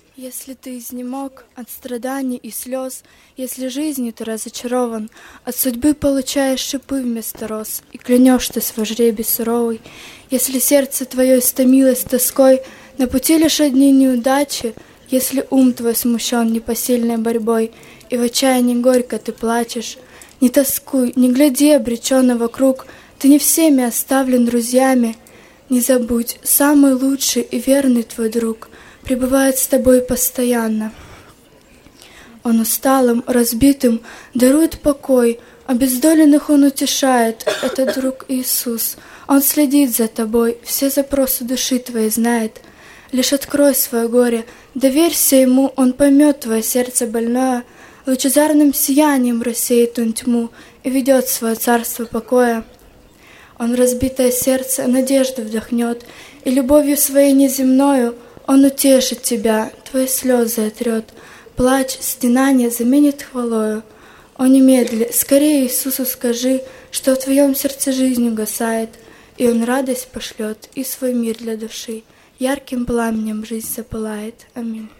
Если ты изнемог от страданий и слез, если жизнью ты разочарован, от судьбы получаешь шипы вместо роз, и клянешь ты свой жребий суровый, если сердце твое истомилось тоской, на пути лишь одни неудачи, если ум твой смущен непосильной борьбой, и в отчаянии горько ты плачешь, не тоскуй, не гляди обреченно вокруг, ты не всеми оставлен друзьями, не забудь, самый лучший и верный твой друг пребывает с тобой постоянно. Он усталым, разбитым дарует покой, обездоленных он утешает, это друг Иисус. Он следит за тобой, все запросы души твоей знает. Лишь открой свое горе, доверься ему, он поймет твое сердце больное, лучезарным сиянием рассеет он тьму и ведет в свое царство покоя. Он разбитое сердце надежду вдохнет, и любовью своей неземною он утешит тебя, твои слезы отрет, плач, стенание заменит хвалою. О, немедли, скорее Иисусу скажи, что в твоем сердце жизнь угасает, и он радость пошлет и свой мир для души, ярким пламенем жизнь запылает. Аминь.